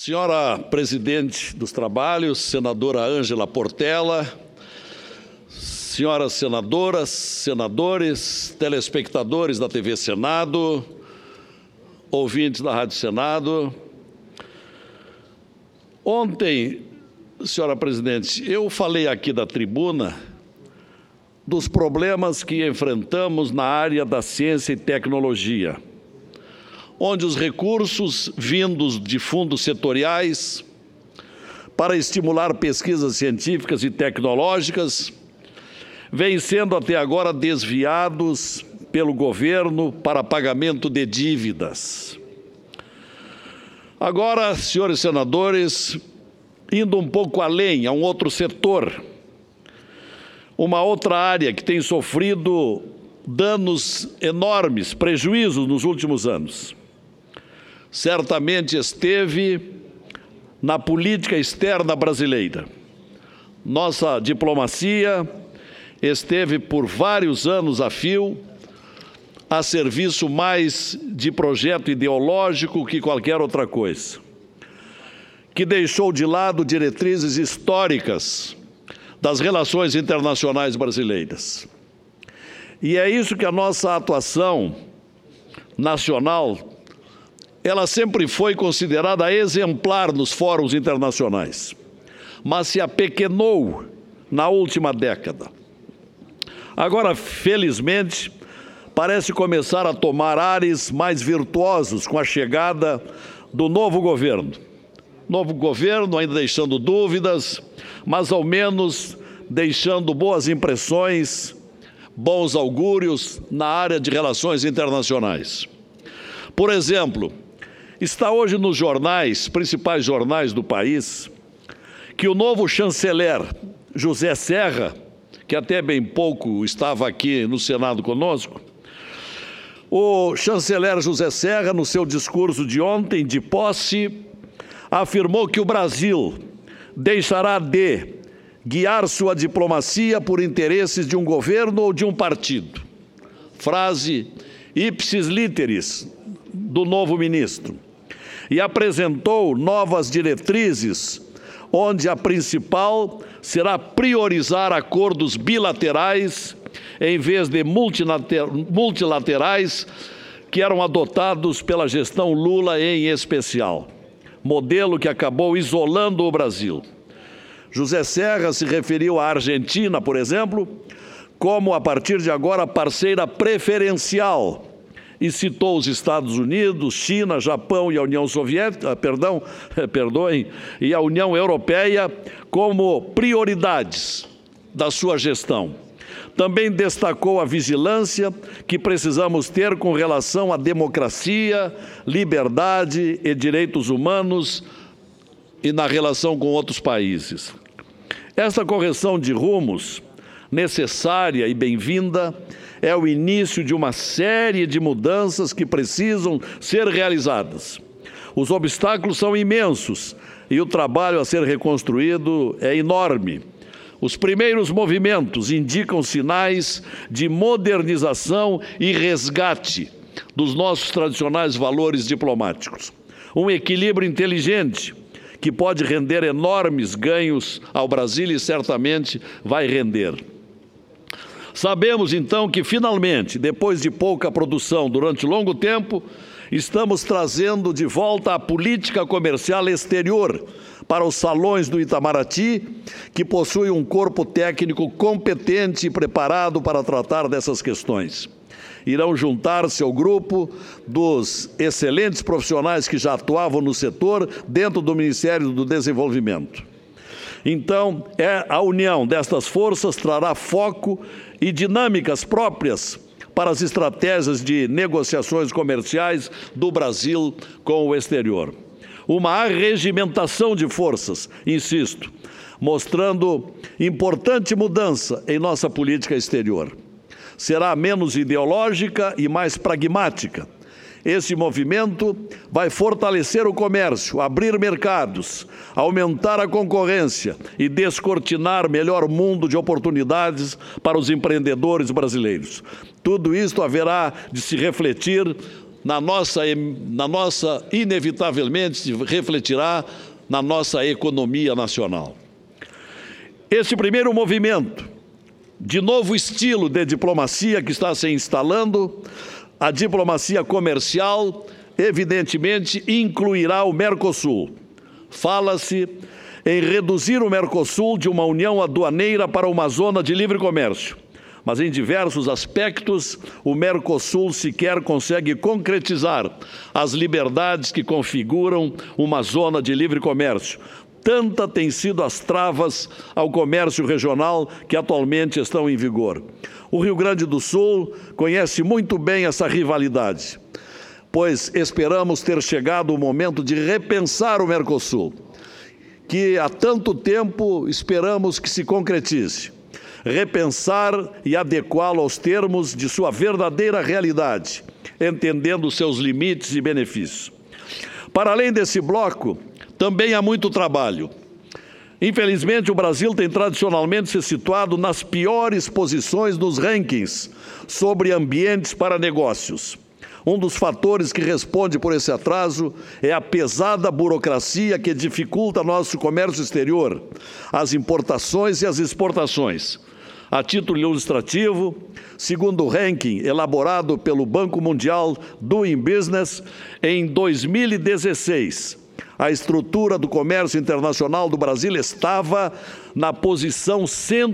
Senhora Presidente dos Trabalhos, Senadora Ângela Portela, senhoras senadoras, senadores, telespectadores da TV Senado, ouvintes da Rádio Senado. Ontem, senhora Presidente, eu falei aqui da tribuna dos problemas que enfrentamos na área da ciência e tecnologia, onde os recursos vindos de fundos setoriais para estimular pesquisas científicas e tecnológicas vêm sendo até agora desviados pelo governo para pagamento de dívidas. Agora, senhores senadores, indo um pouco além, a um outro setor, uma outra área que tem sofrido danos enormes, prejuízos nos últimos anos. Certamente esteve na política externa brasileira. Nossa diplomacia esteve por vários anos a fio a serviço mais de projeto ideológico que qualquer outra coisa, que deixou de lado diretrizes históricas das relações internacionais brasileiras. E é isso que a nossa atuação nacional, ela sempre foi considerada exemplar nos fóruns internacionais, mas se apequenou na última década. Agora, felizmente, parece começar a tomar ares mais virtuosos com a chegada do novo governo. Novo governo ainda deixando dúvidas, mas ao menos deixando boas impressões, bons augúrios na área de relações internacionais. Por exemplo, está hoje nos jornais, principais jornais do país, que o novo chanceler José Serra, que até bem pouco estava aqui no Senado conosco, o chanceler José Serra, no seu discurso de ontem, de posse, afirmou que o Brasil deixará de guiar sua diplomacia por interesses de um governo ou de um partido. Frase ipsis literis do novo ministro. E apresentou novas diretrizes, onde a principal será priorizar acordos bilaterais em vez de multilaterais que eram adotados pela gestão Lula em especial, modelo que acabou isolando o Brasil. José Serra se referiu à Argentina, por exemplo, como, a partir de agora, parceira preferencial, e citou os Estados Unidos, China, Japão e a União Soviética, e a União Europeia como prioridades da sua gestão. Também destacou a vigilância que precisamos ter com relação à democracia, liberdade e direitos humanos e na relação com outros países. Esta correção de rumos, necessária e bem-vinda, é o início de uma série de mudanças que precisam ser realizadas. Os obstáculos são imensos e o trabalho a ser reconstruído é enorme. Os primeiros movimentos indicam sinais de modernização e resgate dos nossos tradicionais valores diplomáticos. Um equilíbrio inteligente que pode render enormes ganhos ao Brasil e certamente vai render. Sabemos, então, que, finalmente, depois de pouca produção durante longo tempo, estamos trazendo de volta a política comercial exterior para os salões do Itamaraty, que possui um corpo técnico competente e preparado para tratar dessas questões. Irão juntar-se ao grupo dos excelentes profissionais que já atuavam no setor dentro do Ministério do Desenvolvimento. Então, a união destas forças trará foco e dinâmicas próprias para as estratégias de negociações comerciais do Brasil com o exterior. Uma arregimentação de forças, insisto, mostrando importante mudança em nossa política exterior. Será menos ideológica e mais pragmática. Esse movimento vai fortalecer o comércio, abrir mercados, aumentar a concorrência e descortinar melhor mundo de oportunidades para os empreendedores brasileiros. Tudo isto haverá de se refletir inevitavelmente, se refletirá na nossa economia nacional. Este primeiro movimento de novo estilo de diplomacia que está se instalando, a diplomacia comercial, evidentemente, incluirá o Mercosul. Fala-se em reduzir o Mercosul de uma união aduaneira para uma zona de livre comércio. Mas em diversos aspectos, o Mercosul sequer consegue concretizar as liberdades que configuram uma zona de livre comércio. Tanta têm sido as travas ao comércio regional que atualmente estão em vigor. O Rio Grande do Sul conhece muito bem essa rivalidade, pois esperamos ter chegado o momento de repensar o Mercosul, que há tanto tempo esperamos que se concretize. Repensar e adequá-lo aos termos de sua verdadeira realidade, entendendo seus limites e benefícios. Para além desse bloco, também há muito trabalho. Infelizmente, o Brasil tem tradicionalmente se situado nas piores posições nos rankings sobre ambientes para negócios. Um dos fatores que responde por esse atraso é a pesada burocracia que dificulta nosso comércio exterior, as importações e as exportações. A título ilustrativo, segundo o ranking elaborado pelo Banco Mundial Doing Business, em 2016, a estrutura do comércio internacional do Brasil estava na posição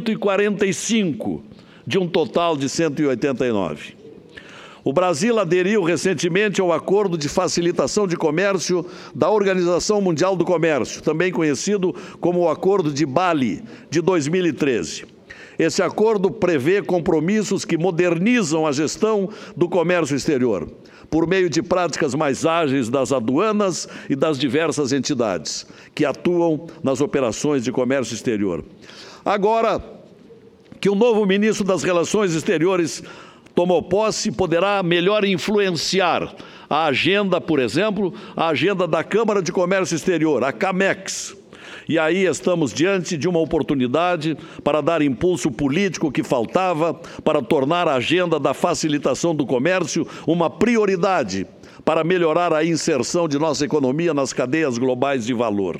145, de um total de 189. O Brasil aderiu recentemente ao Acordo de Facilitação de Comércio da Organização Mundial do Comércio, também conhecido como o Acordo de Bali, de 2013. Esse acordo prevê compromissos que modernizam a gestão do comércio exterior, por meio de práticas mais ágeis das aduanas e das diversas entidades que atuam nas operações de comércio exterior. Agora que o novo ministro das Relações Exteriores tomou posse, poderá melhor influenciar a agenda, por exemplo, a agenda da Câmara de Comércio Exterior, a CAMEX. E aí estamos diante de uma oportunidade para dar impulso político que faltava para tornar a agenda da facilitação do comércio uma prioridade para melhorar a inserção de nossa economia nas cadeias globais de valor.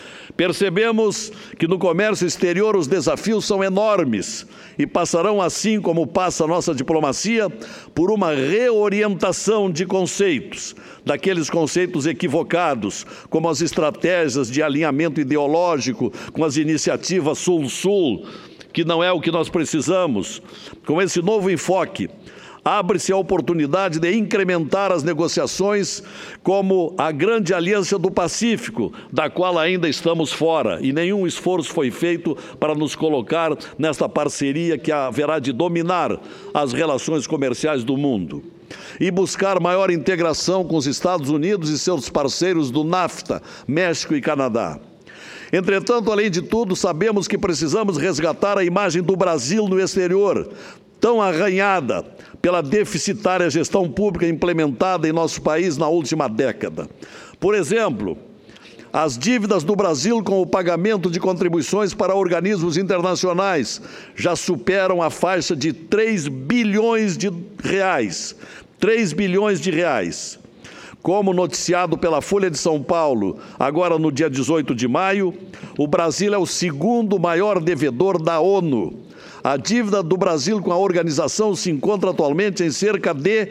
Percebemos que no comércio exterior os desafios são enormes e passarão, assim como passa a nossa diplomacia, por uma reorientação de conceitos, daqueles conceitos equivocados, como as estratégias de alinhamento ideológico com as iniciativas Sul-Sul, que não é o que nós precisamos. Com esse novo enfoque, abre-se a oportunidade de incrementar as negociações como a Grande Aliança do Pacífico, da qual ainda estamos fora, e nenhum esforço foi feito para nos colocar nesta parceria que haverá de dominar as relações comerciais do mundo. E buscar maior integração com os Estados Unidos e seus parceiros do NAFTA, México e Canadá. Entretanto, além de tudo, sabemos que precisamos resgatar a imagem do Brasil no exterior, tão arranhada pela deficitária gestão pública implementada em nosso país na última década. Por exemplo, as dívidas do Brasil com o pagamento de contribuições para organismos internacionais já superam a faixa de 3 bilhões de reais. 3 bilhões de reais. Como noticiado pela Folha de São Paulo, agora no dia 18 de maio, o Brasil é o segundo maior devedor da ONU. A dívida do Brasil com a organização se encontra atualmente em cerca de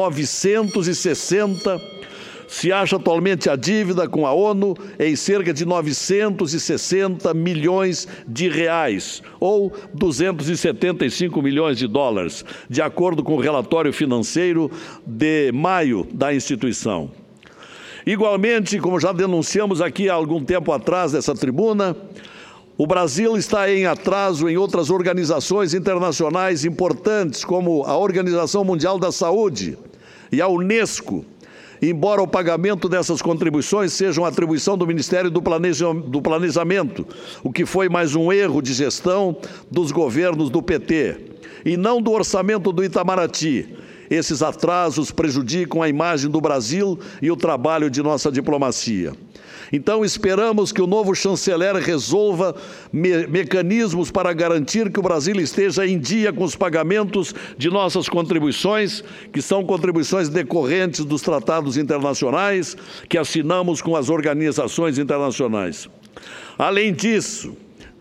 960. Se acha atualmente a dívida com a ONU em cerca de 960 milhões de reais, ou 275 milhões de dólares, de acordo com o relatório financeiro de maio da instituição. Igualmente, como já denunciamos aqui há algum tempo atrás dessa tribuna, o Brasil está em atraso em outras organizações internacionais importantes, como a Organização Mundial da Saúde e a Unesco, embora o pagamento dessas contribuições seja uma atribuição do Ministério do Planejamento, o que foi mais um erro de gestão dos governos do PT, e não do orçamento do Itamaraty, esses atrasos prejudicam a imagem do Brasil e o trabalho de nossa diplomacia. Então, esperamos que o novo chanceler resolva mecanismos para garantir que o Brasil esteja em dia com os pagamentos de nossas contribuições, que são contribuições decorrentes dos tratados internacionais que assinamos com as organizações internacionais. Além disso,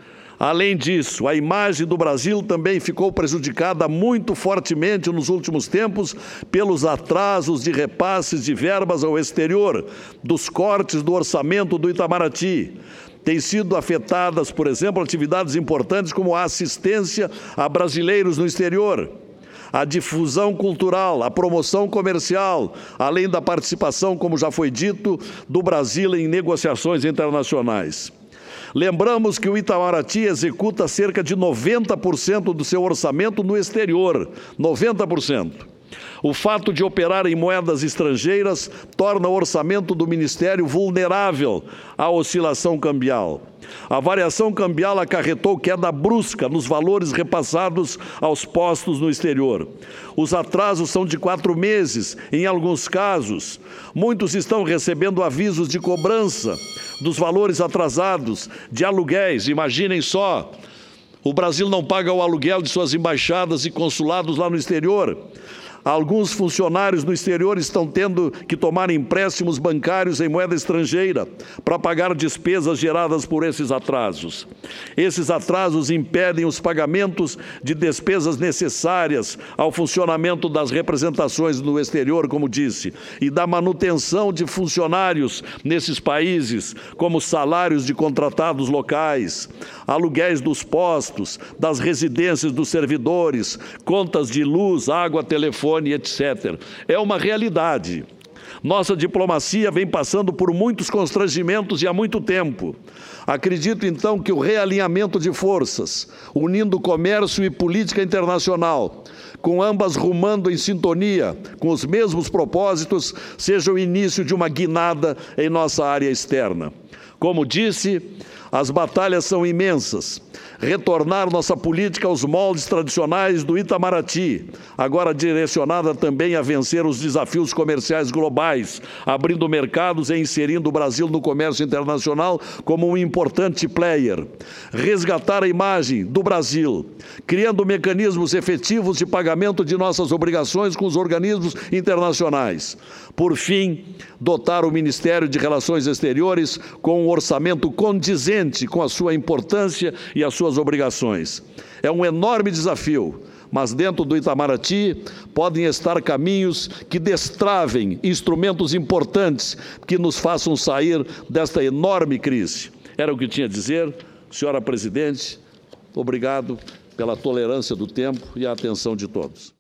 a imagem do Brasil também ficou prejudicada muito fortemente nos últimos tempos pelos atrasos de repasses de verbas ao exterior, dos cortes do orçamento do Itamaraty. Têm sido afetadas, por exemplo, atividades importantes como a assistência a brasileiros no exterior, a difusão cultural, a promoção comercial, além da participação, como já foi dito, do Brasil em negociações internacionais. Lembramos que o Itamaraty executa cerca de 90% do seu orçamento no exterior, 90%. O fato de operar em moedas estrangeiras torna o orçamento do Ministério vulnerável à oscilação cambial. A variação cambial acarretou queda brusca nos valores repassados aos postos no exterior. Os atrasos são de 4 meses, em alguns casos. Muitos estão recebendo avisos de cobrança dos valores atrasados, de aluguéis. Imaginem só, o Brasil não paga o aluguel de suas embaixadas e consulados lá no exterior. Alguns funcionários no exterior estão tendo que tomar empréstimos bancários em moeda estrangeira para pagar despesas geradas por esses atrasos. Esses atrasos impedem os pagamentos de despesas necessárias ao funcionamento das representações no exterior, como disse, e da manutenção de funcionários nesses países, como salários de contratados locais, aluguéis dos postos, das residências dos servidores, contas de luz, água, telefone, etc. É uma realidade. Nossa diplomacia vem passando por muitos constrangimentos e há muito tempo. Acredito, então, que o realinhamento de forças, unindo comércio e política internacional, com ambas rumando em sintonia, com os mesmos propósitos, seja o início de uma guinada em nossa área externa. Como disse, as batalhas são imensas. Retornar nossa política aos moldes tradicionais do Itamaraty, agora direcionada também a vencer os desafios comerciais globais, abrindo mercados e inserindo o Brasil no comércio internacional como um importante player. Resgatar a imagem do Brasil, criando mecanismos efetivos de pagamento de nossas obrigações com os organismos internacionais. Por fim, dotar o Ministério de Relações Exteriores com um orçamento condizente com a sua importância e as suas obrigações. É um enorme desafio, mas dentro do Itamaraty podem estar caminhos que destravem instrumentos importantes que nos façam sair desta enorme crise. Era o que tinha a dizer, senhora presidente. Obrigado pela tolerância do tempo e a atenção de todos.